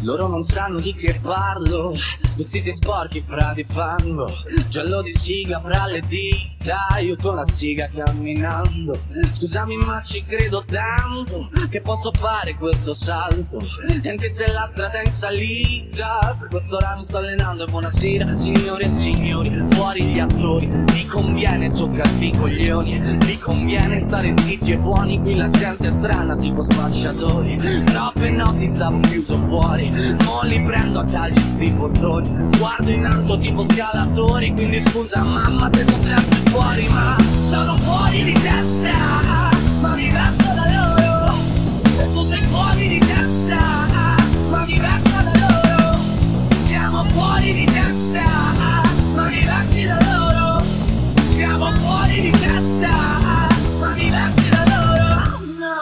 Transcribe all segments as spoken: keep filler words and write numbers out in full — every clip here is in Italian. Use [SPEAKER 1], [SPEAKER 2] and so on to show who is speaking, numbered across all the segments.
[SPEAKER 1] Loro non sanno di che parlo, vestiti sporchi fra di fango, giallo di siga fra le dita, io con la siga camminando. Scusami ma ci credo tanto che posso fare questo salto, e anche se la strada è in salita, per quest'ora mi sto allenando. E buonasera signore e signori, fuori gli attori, vi conviene toccarvi i coglioni, vi conviene stare zitti e buoni, qui la gente è strana tipo spacciatori. Troppe notti stavo chiuso fuori, mo li prendo a calci sti portoni, sguardo in alto tipo scalatori, quindi scusa mamma se sono sempre fuori, ma sono fuori di testa, ma diverso da loro. E tu sei fuori di testa, ma diverso da loro. Siamo fuori di testa, ma diversi da loro. Siamo fuori di testa, ma diversi da loro. No.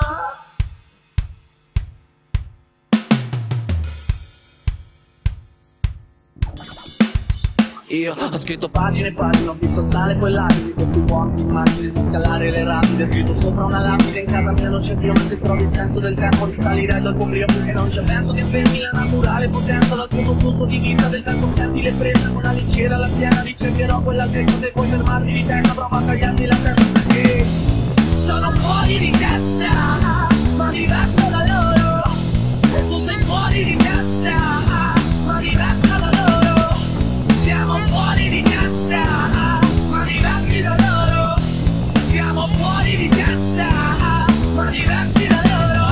[SPEAKER 1] Io ho scritto pagine e pagine, ho visto sale poi lacrime di questi uomini immagini, non scalare le rapide. Scritto sopra una lapide, in casa mia non c'è Dio, ma se trovi il senso del tempo risalirei dal oblio. E non c'è vento che fermi la naturale potenza, dal tuo punto di vista del vento senti le prese. Con la leggera alla schiena ricercherò quell'altezza, se puoi fermarmi di testa prova a tagliarmi la testa, perché sono fuori di testa, ma diverso da loro. E tu sei fuori di testa, ma diverso da loro. Siamo fuori di testa, ma diversi da loro. Siamo fuori di testa, ma diversi da loro.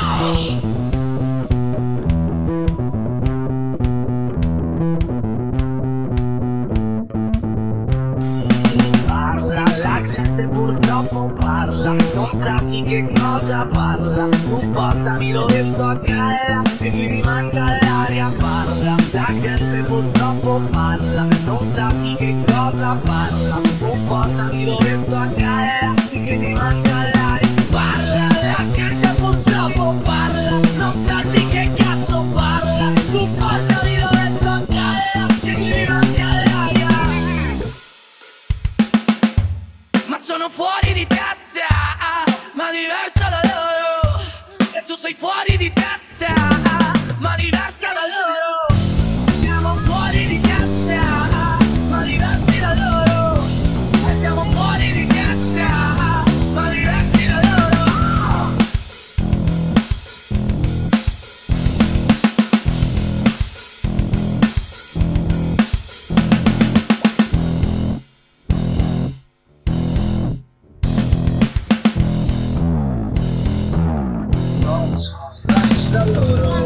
[SPEAKER 1] Parla, la gente purtroppo parla, non sa di che cosa parla. Tu portami dove sto a galla, e qui mi manca l'aria. Parla, la gente purtroppo parla, non sa di che cosa parla. Tu portami dove sto a galla, e qui mi manca l'aria. Parla, la gente purtroppo parla, non sa di che cazzo parla. Tu portami dove sto a galla, e qui mi manca l'aria. Ma sono fuori di testa, ma diversa da loro. E tu sei fuori di testa, ma diversa da loro. Siamo fuori di testa, ma diversi da loro. E siamo fuori di testa, ma diversi da loro. Non sono diversi da loro.